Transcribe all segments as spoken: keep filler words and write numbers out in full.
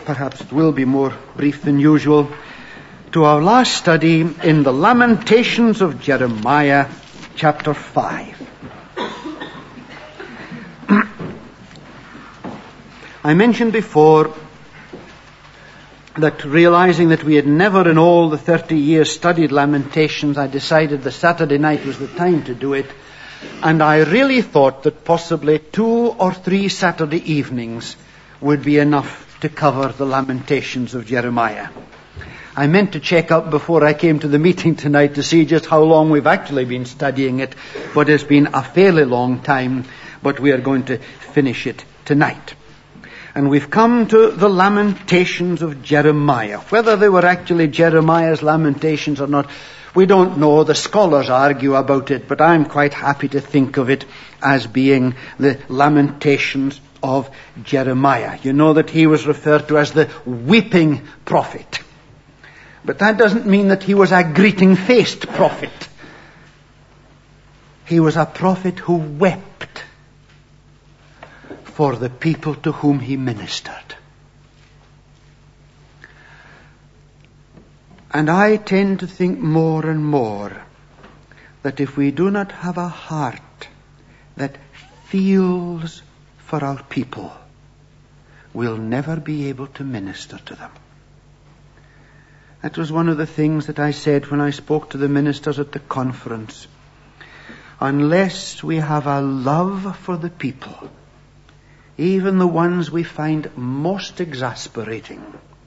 perhaps it will be more brief than usual, to our last study in the Lamentations of Jeremiah, chapter five. I mentioned before that realizing that we had never in all the thirty years studied Lamentations, I decided the Saturday night was the time to do it. And I really thought that possibly two or three Saturday evenings would be enough to cover the Lamentations of Jeremiah. I meant to check up before I came to the meeting tonight to see just how long we've actually been studying it, but it's been a fairly long time, but we are going to finish it tonight. And we've come to the Lamentations of Jeremiah. Whether they were actually Jeremiah's Lamentations or not, we don't know. The scholars argue about it, but I'm quite happy to think of it as being the Lamentations of Jeremiah. You know that he was referred to as the weeping prophet. But that doesn't mean that he was a greeting-faced prophet. He was a prophet who wept for the people to whom he ministered. And I tend to think more and more that if we do not have a heart that feels for our people, we'll never be able to minister to them. That was one of the things that I said when I spoke to the ministers at the conference. Unless we have a love for the people, even the ones we find most exasperating,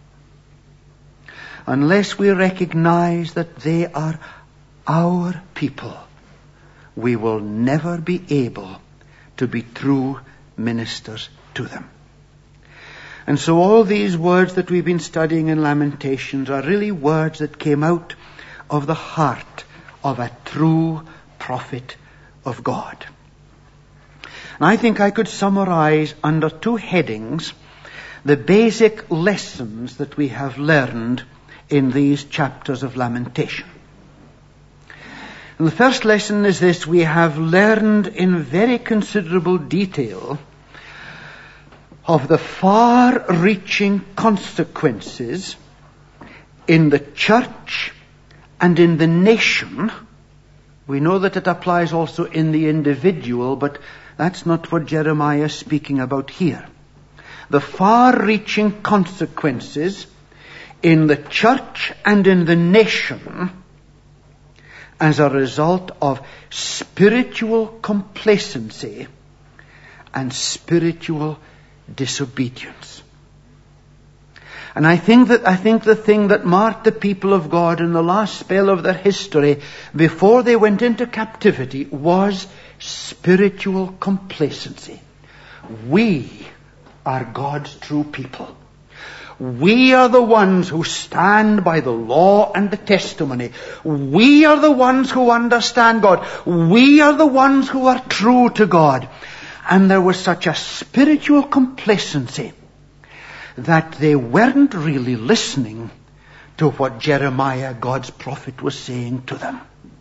unless we recognize that they are our people, we will never be able to be true ministers to them. And so all these words that we've been studying in Lamentations are really words that came out of the heart of a true prophet of God. And I think I could summarize under two headings the basic lessons that we have learned in these chapters of Lamentation. And the first lesson is this: we have learned in very considerable detail of the far-reaching consequences in the church and in the nation. We know that it applies also in the individual, but that's not what Jeremiah is speaking about here. The far-reaching consequences in the church and in the nation as a result of spiritual complacency and spiritual disobedience. And I think that I think the thing that marked the people of God in the last spell of their history before they went into captivity was spiritual complacency. We are God's true people. We are the ones who stand by the law and the testimony. We are the ones who understand God. We are the ones who are true to God. And there was such a spiritual complacency that they weren't really listening to what Jeremiah, God's prophet, was saying to them.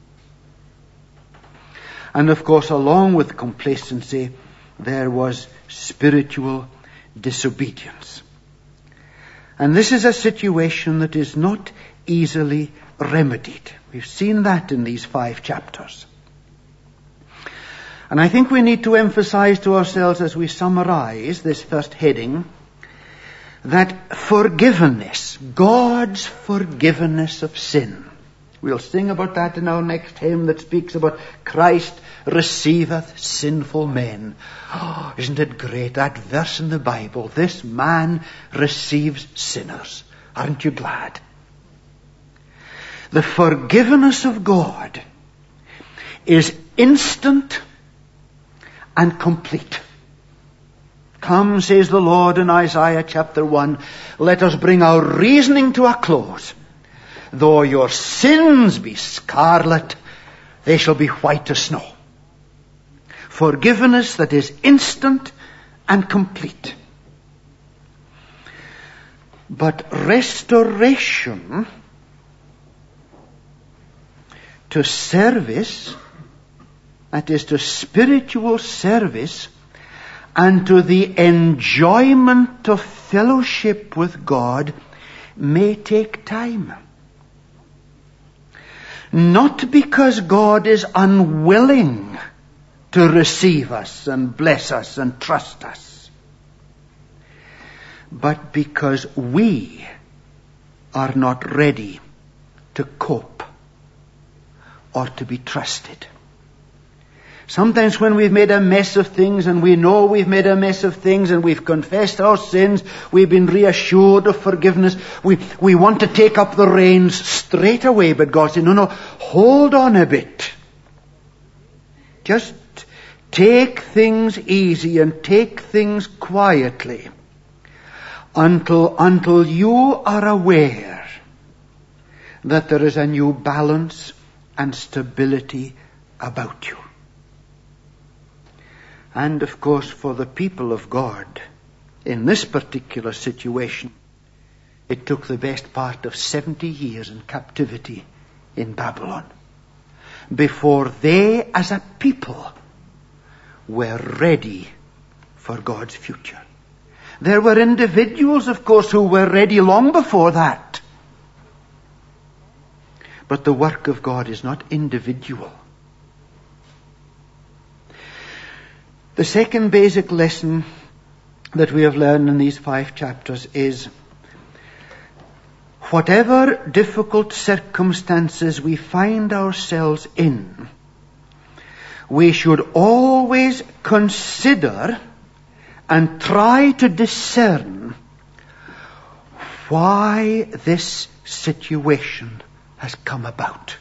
And of course, along with complacency, there was spiritual disobedience. And this is a situation that is not easily remedied. We've seen that in these five chapters. And I think we need to emphasize to ourselves as we summarize this first heading that forgiveness, God's forgiveness of sin. We'll sing about that in our next hymn that speaks about Christ receiveth sinful men. Oh, isn't it great, that verse in the Bible? This man receives sinners. Aren't you glad? The forgiveness of God is instant and complete. Come, says the Lord in Isaiah chapter one, let us bring our reasoning to a close. Though your sins be scarlet, they shall be white as snow. Forgiveness that is instant and complete. But restoration to service, that is to spiritual service, and to the enjoyment of fellowship with God may take time. Not because God is unwilling to receive us and bless us and trust us, but because we are not ready to cope or to be trusted. Sometimes when we've made a mess of things and we know we've made a mess of things and we've confessed our sins, we've been reassured of forgiveness, we, we want to take up the reins straight away, but God said, no, no, hold on a bit. Just take things easy and take things quietly until, until you are aware that there is a new balance and stability about you. And of course, for the people of God, in this particular situation, it took the best part of seventy years in captivity in Babylon before they, as a people, were ready for God's future. There were individuals, of course, who were ready long before that. But the work of God is not individual. The second basic lesson that we have learned in these five chapters is whatever difficult circumstances we find ourselves in, we should always consider and try to discern why this situation has come about.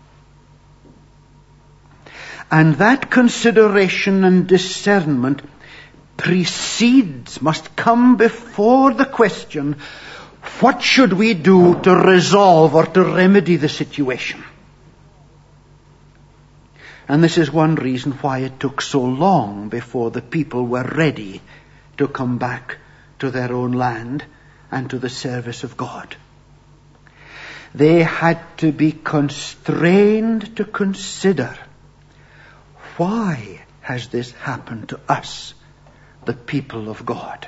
And that consideration and discernment precedes, must come before the question, what should we do to resolve or to remedy the situation? And this is one reason why it took so long before the people were ready to come back to their own land and to the service of God. They had to be constrained to consider, why has this happened to us, the people of God?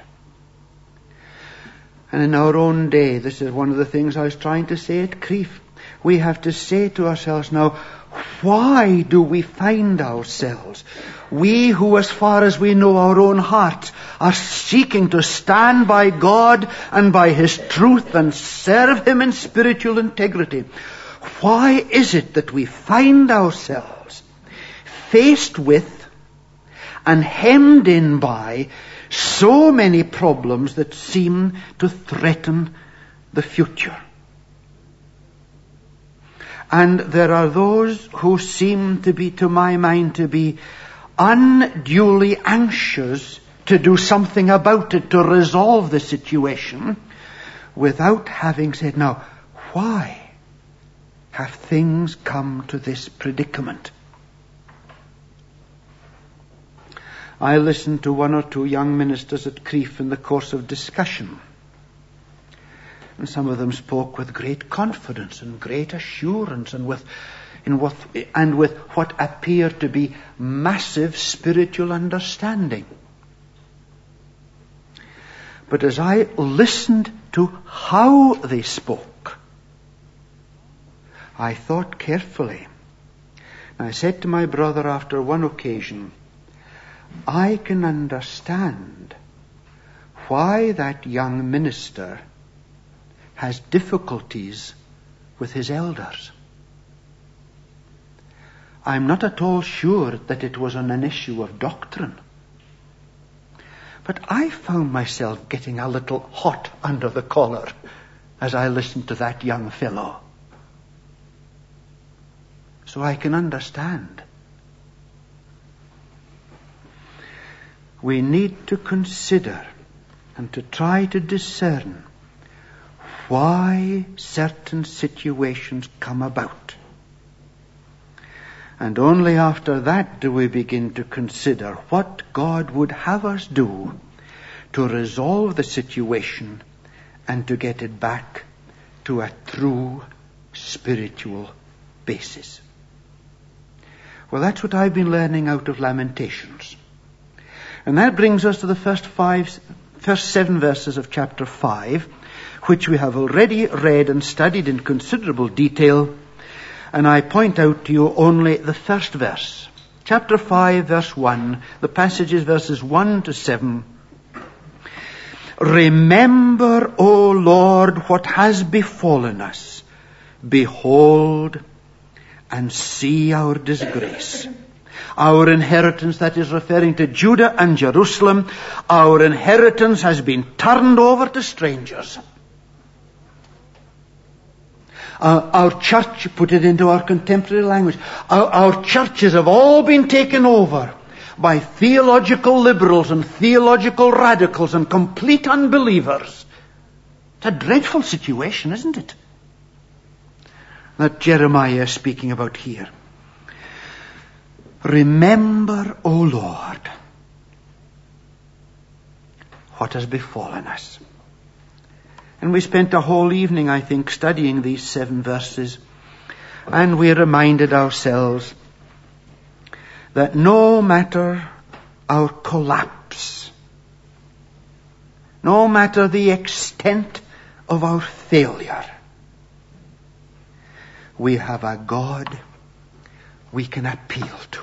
And in our own day, this is one of the things I was trying to say at Crieff. We have to say to ourselves now, why do we find ourselves, we who, as far as we know our own hearts, are seeking to stand by God and by His truth and serve Him in spiritual integrity, why is it that we find ourselves faced with and hemmed in by so many problems that seem to threaten the future? And there are those who seem to be, to my mind, to be unduly anxious to do something about it, to resolve the situation, without having said, now, why have things come to this predicament? I listened to one or two young ministers at Crieff in the course of discussion. And some of them spoke with great confidence and great assurance and with, in what, and with what appeared to be massive spiritual understanding. But as I listened to how they spoke, I thought carefully. And I said to my brother after one occasion, I can understand why that young minister has difficulties with his elders. I'm not at all sure that it was on an issue of doctrine. But I found myself getting a little hot under the collar as I listened to that young fellow. So I can understand. We need to consider and to try to discern why certain situations come about. And only after that do we begin to consider what God would have us do to resolve the situation and to get it back to a true spiritual basis. Well, that's what I've been learning out of Lamentations. And that brings us to the first five, first seven verses of chapter five, which we have already read and studied in considerable detail. And I point out to you only the first verse. Chapter five, verse one. The passage is verses one to seven. Remember, O Lord, what has befallen us. Behold and see our disgrace. Our inheritance, that is referring to Judah and Jerusalem, our inheritance has been turned over to strangers. Uh, our church, put it into our contemporary language, our, our churches have all been taken over by theological liberals and theological radicals and complete unbelievers. It's a dreadful situation, isn't it? That Jeremiah is speaking about here. Remember, O Lord, what has befallen us. And we spent a whole evening, I think, studying these seven verses. And we reminded ourselves that no matter our collapse, no matter the extent of our failure, we have a God we can appeal to.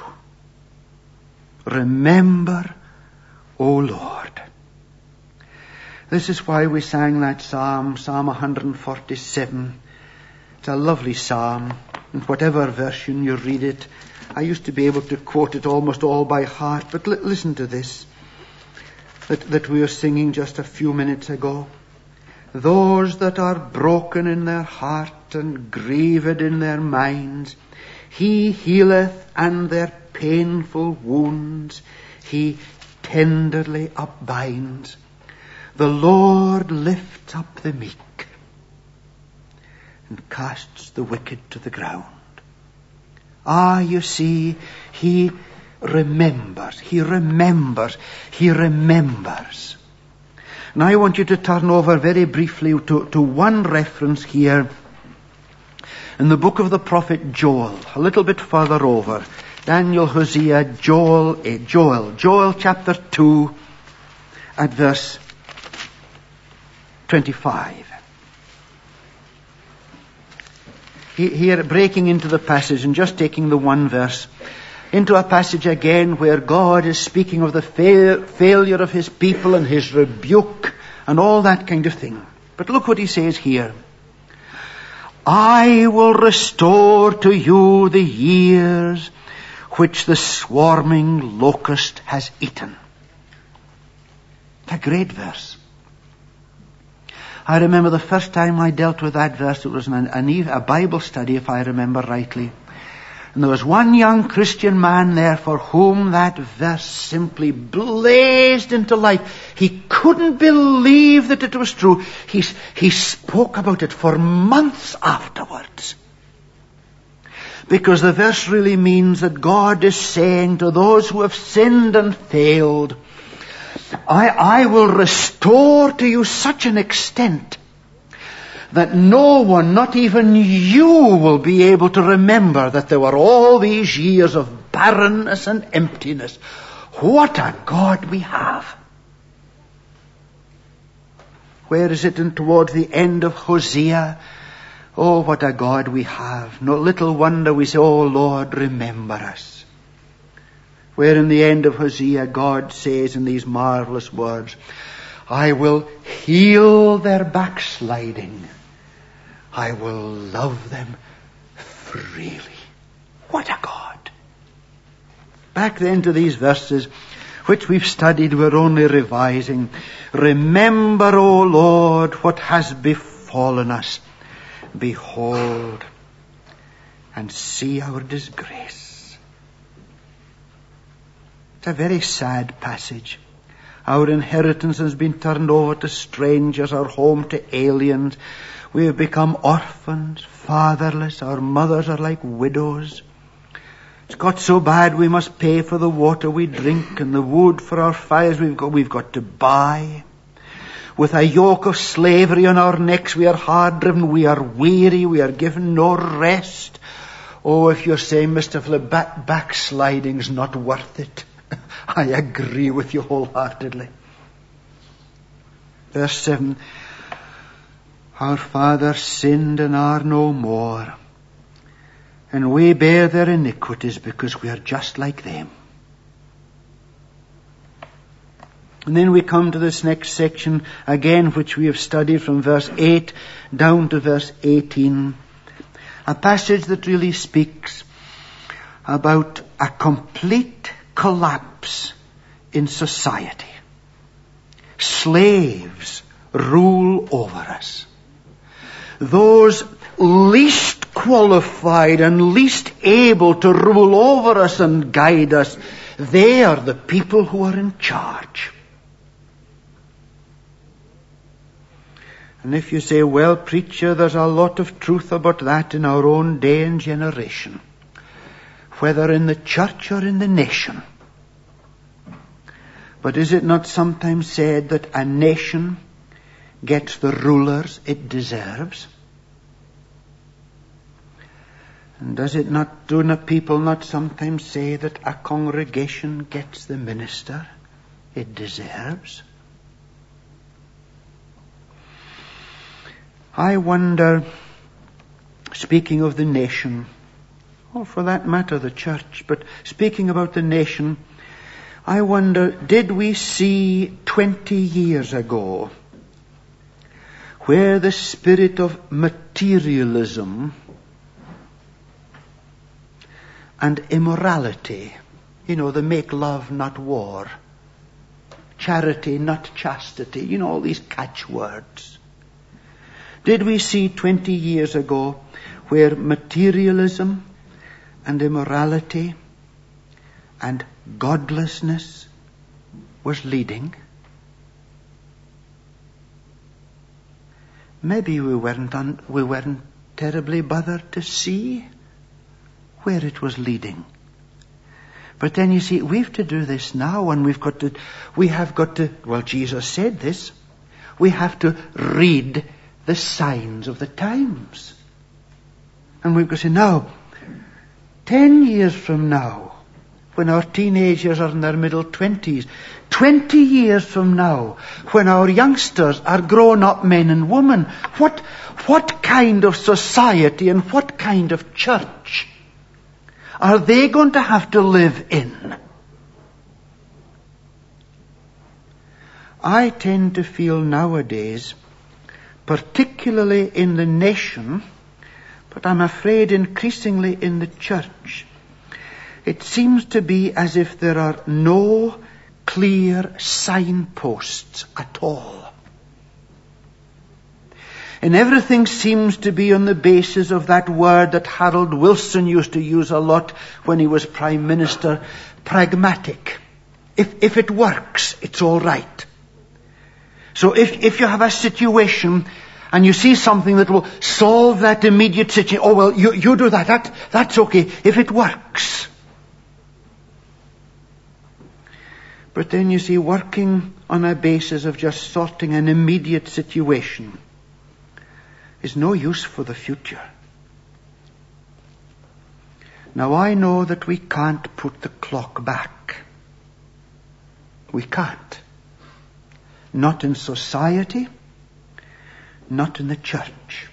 Remember, O Lord. This is why we sang that psalm, Psalm one forty-seven. It's a lovely psalm. In whatever version you read it, I used to be able to quote it almost all by heart. But l- listen to this, that, that we were singing just a few minutes ago. Those that are broken in their heart and grieved in their minds, He healeth, and their painful wounds He tenderly upbinds. The Lord lifts up the meek and casts the wicked to the ground. Ah, you see, He remembers, He remembers, He remembers. Now I want you to turn over very briefly to, to one reference here in the book of the prophet Joel, a little bit further over. Daniel, Hosea, Joel, eh, Joel, Joel chapter two at verse twenty-five. Here, breaking into the passage and just taking the one verse, into a passage again where God is speaking of the fail, failure of His people and His rebuke and all that kind of thing. But look what He says here. I will restore to you the years which the swarming locust has eaten. It's a great verse. I remember the first time I dealt with that verse, it was an, an, a Bible study, if I remember rightly. And there was one young Christian man there for whom that verse simply blazed into life. He couldn't believe that it was true. He, he spoke about it for months afterwards. Because the verse really means that God is saying to those who have sinned and failed, I, I will restore to you such an extent that no one, not even you, will be able to remember that there were all these years of barrenness and emptiness. What a God we have. Where is it in towards the end of Hosea? Oh, what a God we have. No little wonder we say, oh Lord, remember us. Where in the end of Hosea, God says in these marvelous words, I will heal their backsliding. I will love them freely. What a God. Back then to these verses, which we've studied, we're only revising. Remember, O Lord, what has befallen us. Behold and see our disgrace. It's a very sad passage. Our inheritance has been turned over to strangers, our home to aliens. We have become orphans, fatherless. Our mothers are like widows. It's got so bad we must pay for the water we drink and the wood for our fires we've got, we've got to buy. With a yoke of slavery on our necks, we are hard driven, we are weary, we are given no rest. Oh, if you're saying, Mister Philip, back, backsliding's not worth it. I agree with you wholeheartedly. Verse seven. Our fathers sinned and are no more, and we bear their iniquities because we are just like them. And then we come to this next section again, which we have studied from verse eight down to verse eighteen. A passage that really speaks about a complete collapse in society. Slaves rule over us. Those least qualified and least able to rule over us and guide us, they are the people who are in charge. And if you say, well, preacher, there's a lot of truth about that in our own day and generation, whether in the church or in the nation. But is it not sometimes said that a nation gets the rulers it deserves? And does it not, do not people not sometimes say that a congregation gets the minister it deserves? I wonder, speaking of the nation, or for that matter the church, but speaking about the nation, I wonder, did we see twenty years ago where the spirit of materialism and immorality, you know, the make love not war, charity not chastity, you know, all these catchwords. Did we see twenty years ago where materialism and immorality and godlessness was leading? Maybe we weren't un, we weren't terribly bothered to see where it was leading. But then you see, we've to do this now, and we've got to, we have got to, well, Jesus said this, we have to read the signs of the times. And we've got to say, now, ten years from now, when our teenagers are in their middle twenties, twenty years from now, when our youngsters are grown-up men and women, what, what kind of society and what kind of church are they going to have to live in? I tend to feel nowadays, particularly in the nation, but I'm afraid increasingly in the church, it seems to be as if there are no clear signposts at all. And everything seems to be on the basis of that word that Harold Wilson used to use a lot when he was Prime Minister, pragmatic. If, if it works, it's all right. So if, if you have a situation and you see something that will solve that immediate situation, oh, well, you, you do that, that, that's okay, if it works. But then you see, working on a basis of just sorting an immediate situation is no use for the future. Now I know that we can't put the clock back. We can't. Not in society, not in the church.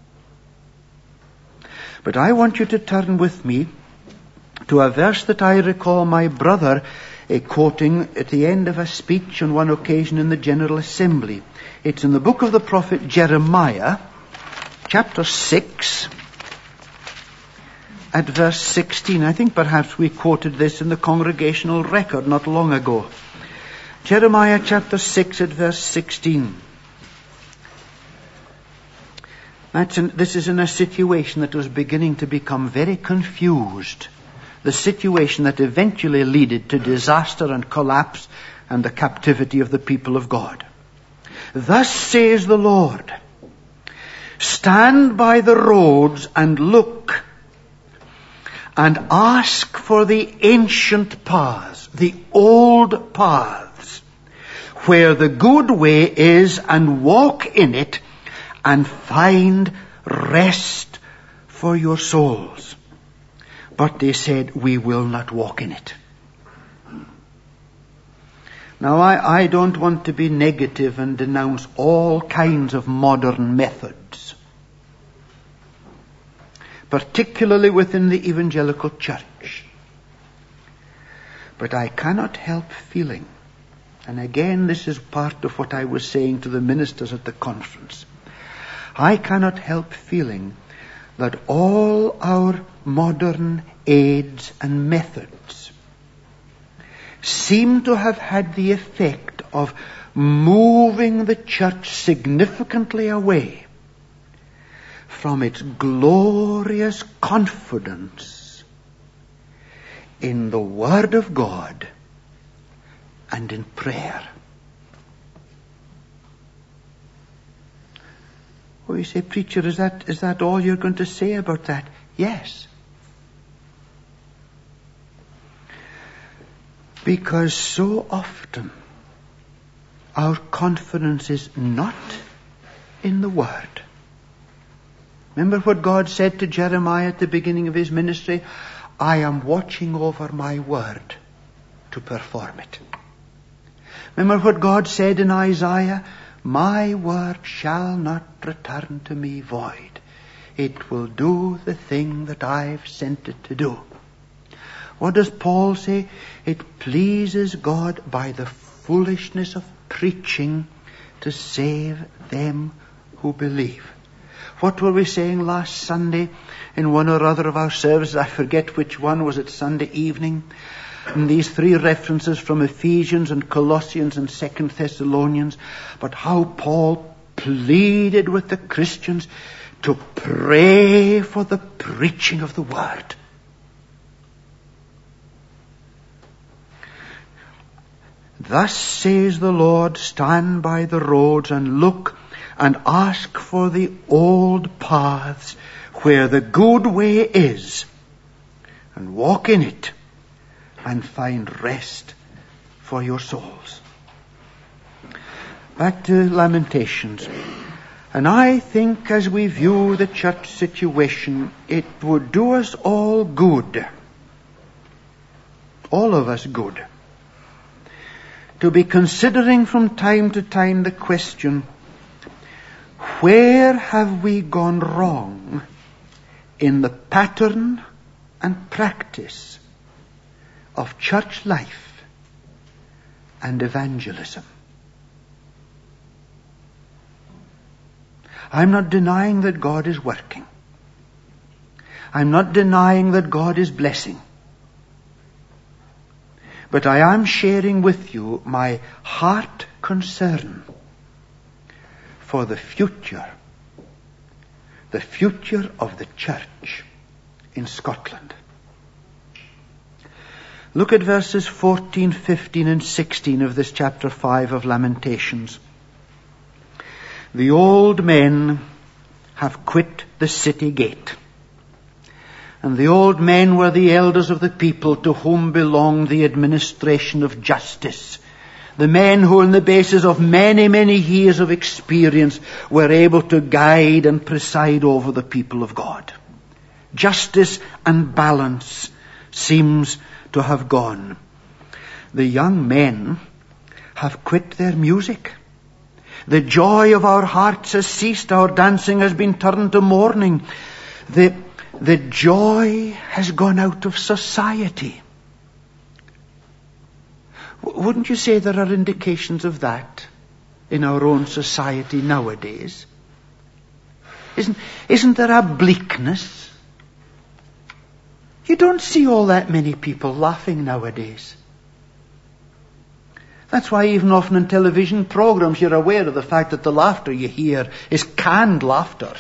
But I want you to turn with me to a verse that I recall my brother uh, quoting at the end of a speech on one occasion in the General Assembly. It's in the book of the prophet Jeremiah, chapter six, at verse sixteen. I think perhaps we quoted this in the congregational record not long ago. Jeremiah chapter six at verse sixteen. That's in, this is in a situation that was beginning to become very confused. The situation that eventually led to disaster and collapse and the captivity of the people of God. Thus says the Lord, stand by the roads and look and ask for the ancient paths, the old paths, where the good way is, and walk in it and find rest for your souls. But they said, we will not walk in it. Now, I, I don't want to be negative and denounce all kinds of modern methods, particularly within the evangelical church. But I cannot help feeling, and again this is part of what I was saying to the ministers at the conference, I cannot help feeling that all our modern aids and methods seem to have had the effect of moving the church significantly away from its glorious confidence in the Word of God and in prayer. Well, you say, preacher, is that, is that all you're going to say about that? Yes. Because so often our confidence is not in the Word. Remember what God said to Jeremiah at the beginning of his ministry? I am watching over my Word to perform it. Remember what God said in Isaiah? My word shall not return to me void. It will do the thing that I've sent it to do. What does Paul say? It pleases God by the foolishness of preaching to save them who believe. What were we saying last Sunday in one or other of our services? I forget which one. Was it Sunday evening? And these three references from Ephesians and Colossians and Second Thessalonians. But how Paul pleaded with the Christians to pray for the preaching of the Word. Thus says the Lord, stand by the roads and look and ask for the old paths where the good way is, and walk in it and find rest for your souls. Back to Lamentations. And I think as we view the church situation, it would do us all good, all of us good, to be considering from time to time the question, where have we gone wrong in the pattern and practice of church life and evangelism? I'm not denying that God is working. I'm not denying that God is blessing. But I am sharing with you my heart concern for the future, the future of the church in Scotland. Look at verses fourteen, fifteen and sixteen of this chapter five of Lamentations. The old men have quit the city gate. And the old men were the elders of the people, to whom belonged the administration of justice. The men who, on the basis of many, many years of experience, were able to guide and preside over the people of God. Justice and balance seems to have gone. The young men have quit their music. The joy of our hearts has ceased. Our dancing has been turned to mourning. The, the joy has gone out of society. W- wouldn't you say there are indications of that in our own society nowadays? Isn't, isn't there a bleakness? You don't see all that many people laughing nowadays. That's why even often in television programs you're aware of the fact that the laughter you hear is canned laughter.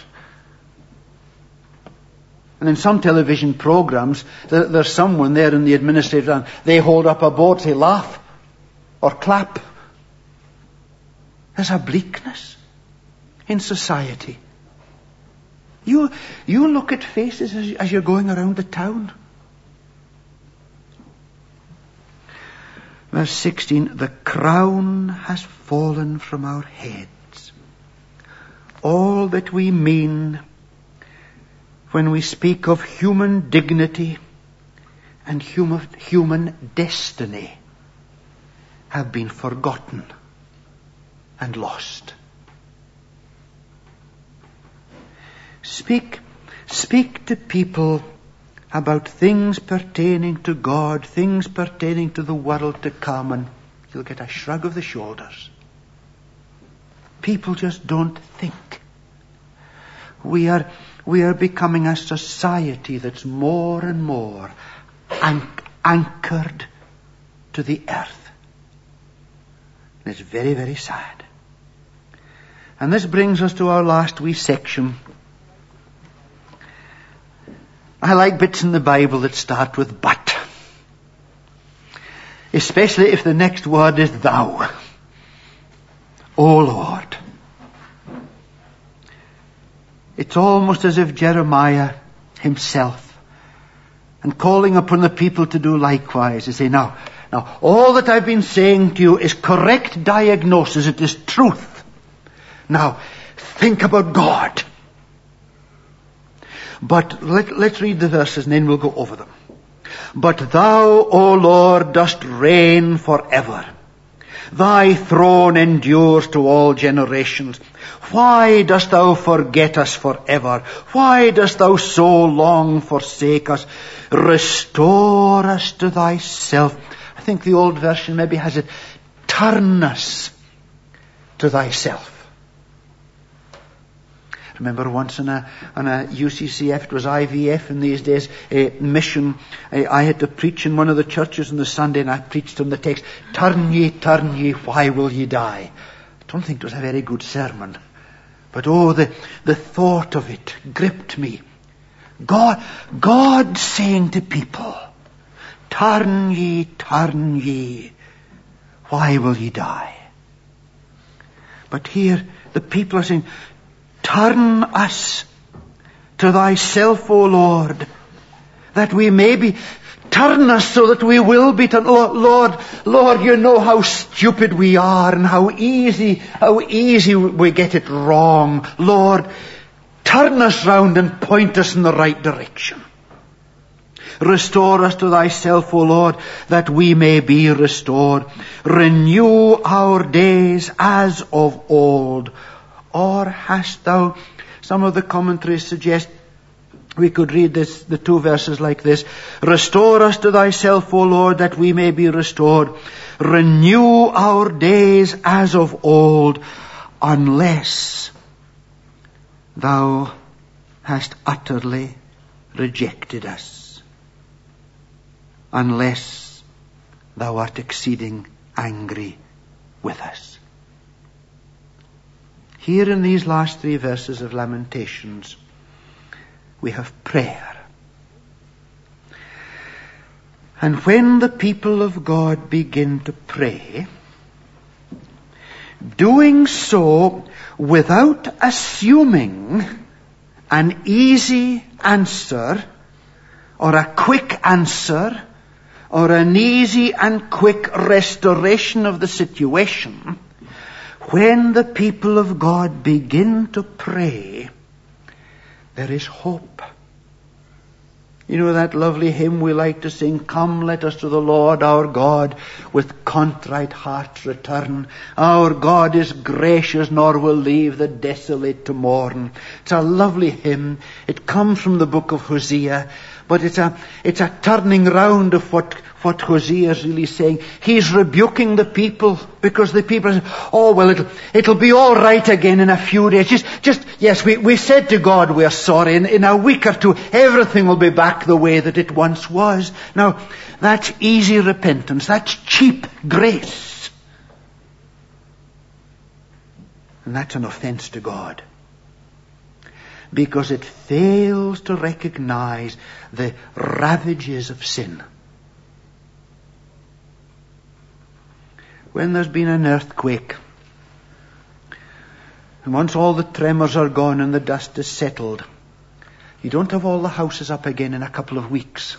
And in some television programs, there, there's someone there in the administrative line, they hold up a board, say laugh or clap. There's a bleakness in society. You, you look at faces as, as you're going around the town. Verse sixteen, the crown has fallen from our heads. All that we mean when we speak of human dignity and human, human destiny have been forgotten and lost. Speak, speak to people about things pertaining to God, things pertaining to the world to come, and you'll get a shrug of the shoulders. People just don't think. We are, we are becoming a society that's more and more anch- anchored to the earth. And it's very, very sad. And this brings us to our last wee section. I like bits in the Bible that start with but. Especially if the next word is thou. O Lord. It's almost as if Jeremiah himself, and calling upon the people to do likewise, to say, now, now, all that I've been saying to you is correct diagnosis. It is truth. Now, think about God. But let, let's read the verses and then we'll go over them. But thou, O Lord, dost reign forever. Thy throne endures to all generations. Why dost thou forget us forever? Why dost thou so long forsake us? Restore us to thyself. I think the old version maybe has it, turn us to thyself. Remember once on a, on a U C C F, it was I V F in these days, a mission. I, I had to preach in one of the churches on the Sunday, and I preached on the text, turn ye, turn ye, why will ye die? I don't think it was a very good sermon. But oh, the, the thought of it gripped me. God, God saying to people, turn ye, turn ye, why will ye die? But here, the people are saying, turn us to thyself, O Lord, that we may be. Turn us so that we will be turned. Lord, Lord, you know how stupid we are and how easy, how easy we get it wrong. Lord, turn us round and point us in the right direction. Restore us to thyself, O Lord, that we may be restored. Renew our days as of old. Or hast thou, some of the commentaries suggest we could read this, the two verses like this. Restore us to thyself, O Lord, that we may be restored. Renew our days as of old, unless thou hast utterly rejected us. Unless thou art exceeding angry with us. Here in these last three verses of Lamentations, we have prayer. And when the people of God begin to pray, doing so without assuming an easy answer or a quick answer or an easy and quick restoration of the situation, when the people of God begin to pray, there is hope. You know that lovely hymn we like to sing, come, let us to the Lord our God with contrite hearts return. Our God is gracious, nor will leave the desolate to mourn. It's a lovely hymn. It comes from the book of Hosea, but it's a, it's a turning round of what, what Hosea is really saying. He's rebuking the people because the people say, oh, well, it'll, it'll be all right again in a few days. Just, just, yes, we, we said to God we're sorry. In, in a week or two, everything will be back the way that it once was. Now, that's easy repentance. That's cheap grace. And that's an offense to God. Because it fails to recognize the ravages of sin. When there's been an earthquake, and once all the tremors are gone and the dust is settled, you don't have all the houses up again in a couple of weeks.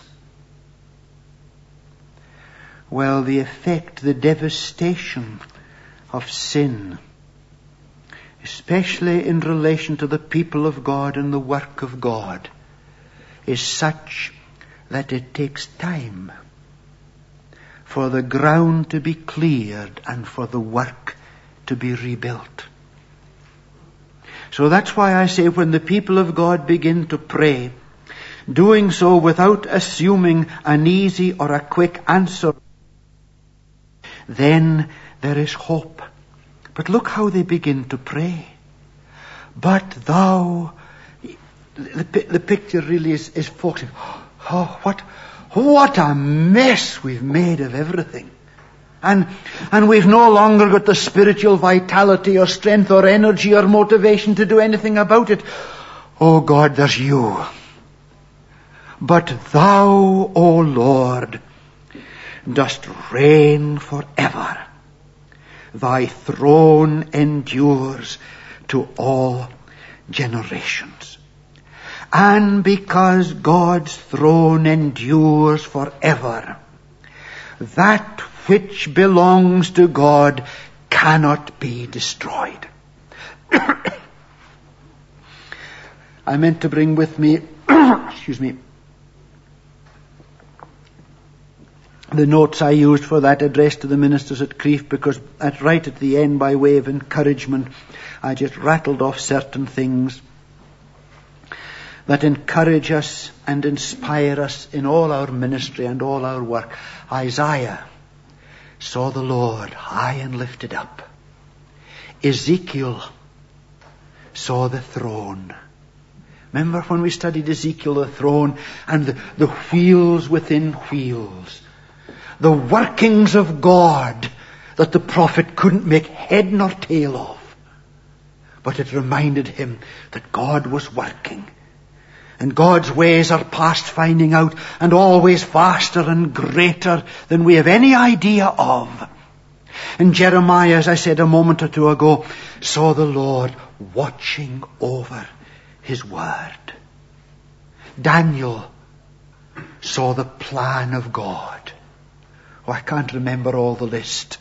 Well, the effect, the devastation of sin, especially in relation to the people of God and the work of God, is such that it takes time for the ground to be cleared and for the work to be rebuilt. So that's why I say when the people of God begin to pray, doing so without assuming an easy or a quick answer, then there is hope. But look how they begin to pray. But thou, the, the picture really is, is focusing. Oh, what, what a mess we've made of everything. And, and we've no longer got the spiritual vitality or strength or energy or motivation to do anything about it. Oh God, there's you. But thou, O Lord, dost reign forever. Thy throne endures to all generations. And because God's throne endures forever, that which belongs to God cannot be destroyed. I meant to bring with me, excuse me, the notes I used for that address to the ministers at Crieff, because at right at the end, by way of encouragement, I just rattled off certain things that encourage us and inspire us in all our ministry and all our work. Isaiah saw the Lord high and lifted up. Ezekiel saw the throne. Remember when we studied Ezekiel, the throne, and the, the wheels within wheels. The workings of God that the prophet couldn't make head nor tail of. But it reminded him that God was working. And God's ways are past finding out, and always faster and greater than we have any idea of. And Jeremiah, as I said a moment or two ago, saw the Lord watching over His word. Daniel saw the plan of God. Oh, I can't remember all the list.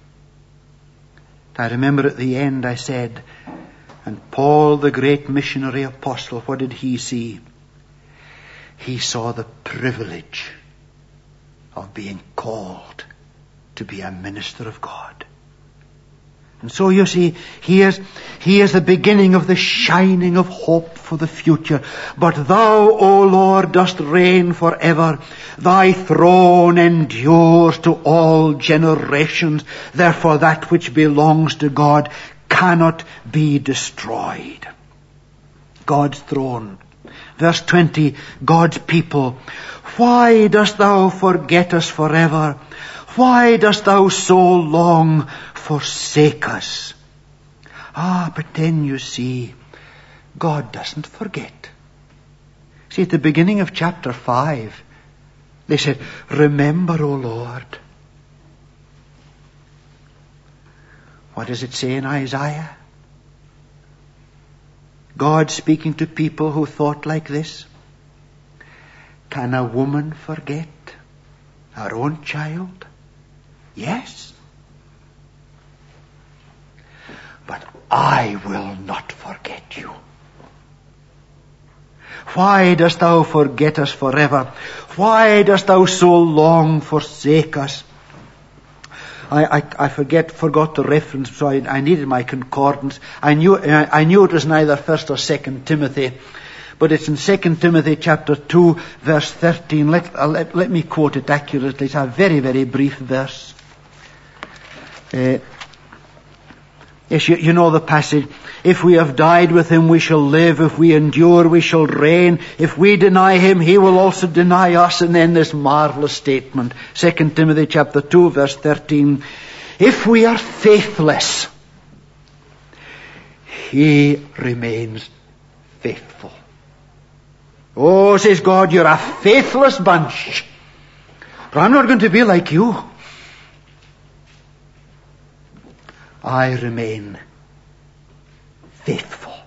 I remember at the end I said, and Paul, the great missionary apostle, what did he see? He saw the privilege of being called to be a minister of God. And so you see, here's, here's the beginning of the shining of hope for the future. But thou, O Lord, dost reign forever. Thy throne endures to all generations. Therefore that which belongs to God cannot be destroyed. God's throne. Verse twenty, God's people. Why dost thou forget us forever? Why dost thou so long forsake us? Ah, but then you see, God doesn't forget. See, at the beginning of chapter five, they said, remember, O Lord. What does it say in Isaiah? God speaking to people who thought like this. Can a woman forget her own child? Yes. But I will not forget you. Why dost thou forget us forever? Why dost thou so long forsake us? I, I, I forget, forgot the reference, so I, I needed my concordance. I knew, I, I knew it was neither First or Second Timothy, but it's in Second Timothy chapter two, verse thirteen. Let, uh, let, let me quote it accurately. It's a very, very brief verse. Uh, yes, you, you know the passage. If we have died with Him, we shall live. If we endure, we shall reign. If we deny Him, He will also deny us. And then this marvelous statement, Second Timothy chapter two, verse thirteen. If we are faithless, He remains faithful. Oh, says God, you're a faithless bunch. But I'm not going to be like you. I remain faithful.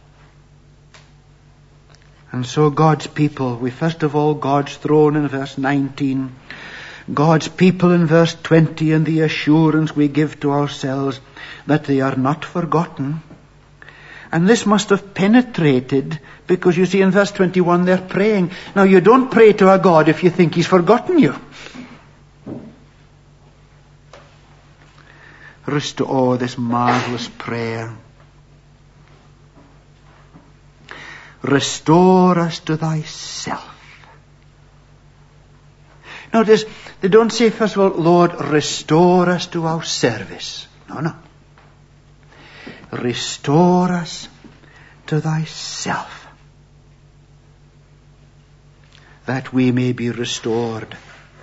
And so God's people, we first of all, God's throne in verse nineteen, God's people in verse twenty, and the assurance we give to ourselves that they are not forgotten. And this must have penetrated, because you see in verse twenty-one they're praying. Now you don't pray to a God if you think He's forgotten you. Restore, oh, this marvelous prayer. Restore us to thyself. Notice, they don't say, first of all, Lord, restore us to our service. No, no. Restore us to thyself, that we may be restored.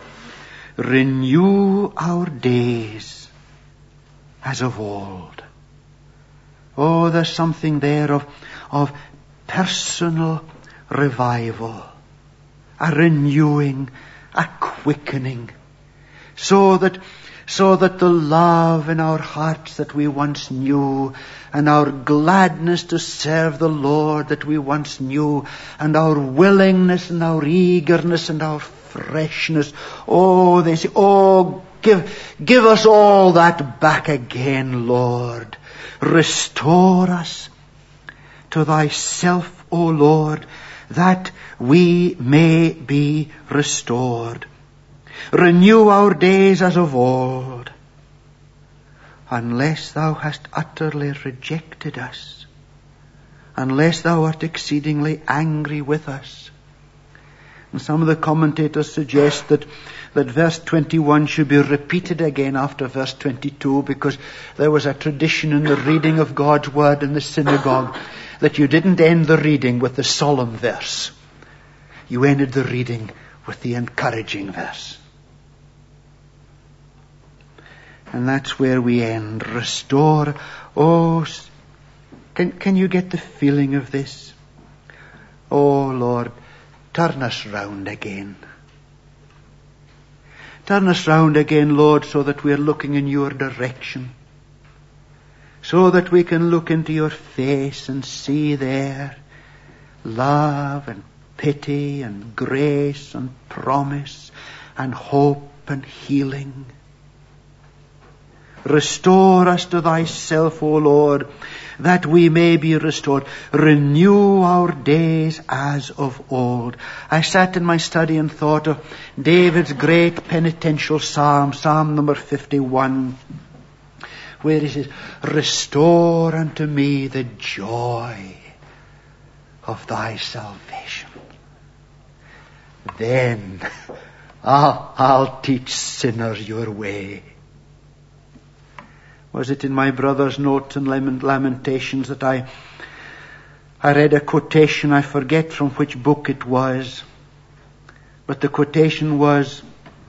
Renew our days as of old. Oh, there's something there of, of personal revival, a renewing, a quickening, so that so that the love in our hearts that we once knew, and our gladness to serve the Lord that we once knew, and our willingness and our eagerness and our freshness, oh, they say, oh, give, give us all that back again, Lord. Restore us to thyself, O Lord, that we may be restored. Renew our days as of old, unless thou hast utterly rejected us, unless thou art exceedingly angry with us. And some of the commentators suggest that, that verse twenty-one should be repeated again after verse twenty-two, because there was a tradition in the reading of God's word in the synagogue that you didn't end the reading with the solemn verse. You ended the reading with the encouraging verse. And that's where we end. Restore. Oh, can, can you get the feeling of this? Oh, Lord, turn us round again. Turn us round again, Lord, so that we're looking in your direction. So that we can look into your face and see there love and pity and grace and promise and hope and healing. Restore us to thyself, O Lord, that we may be restored. Renew our days as of old. I sat in my study and thought of David's great penitential psalm, Psalm number fifty-one, where he says, restore unto me the joy of thy salvation. Then I'll, I'll teach sinners your way. Was it in my brother's notes and lamentations that I, I read a quotation, I forget from which book it was, but the quotation was,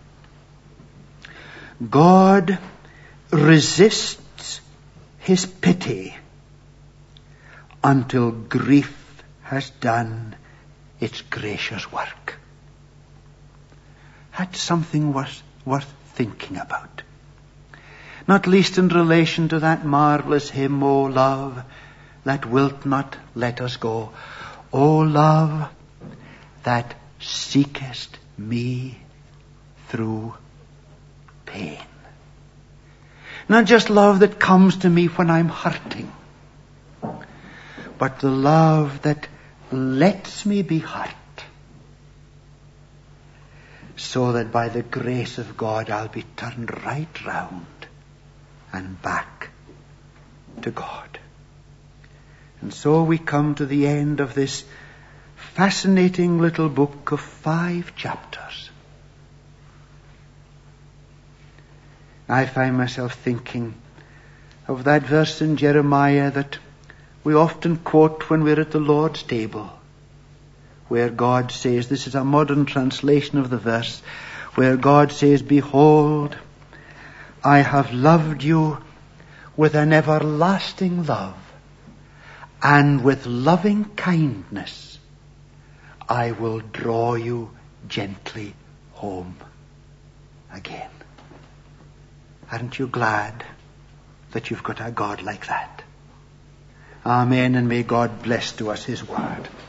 God resists his pity until grief has done its gracious work. That's something worth, worth thinking about. Not least in relation to that marvelous hymn, O love, that wilt not let us go. O love, that seekest me through pain. Not just love that comes to me when I'm hurting, but the love that lets me be hurt, so that by the grace of God I'll be turned right round and back to God. And so we come to the end of this fascinating little book of five chapters. I find myself thinking of that verse in Jeremiah that we often quote when we're at the Lord's table, where God says, this is a modern translation of the verse, where God says, behold, I have loved you with an everlasting love, and with loving kindness I will draw you gently home again. Aren't you glad that you've got a God like that? Amen, and may God bless to us his word.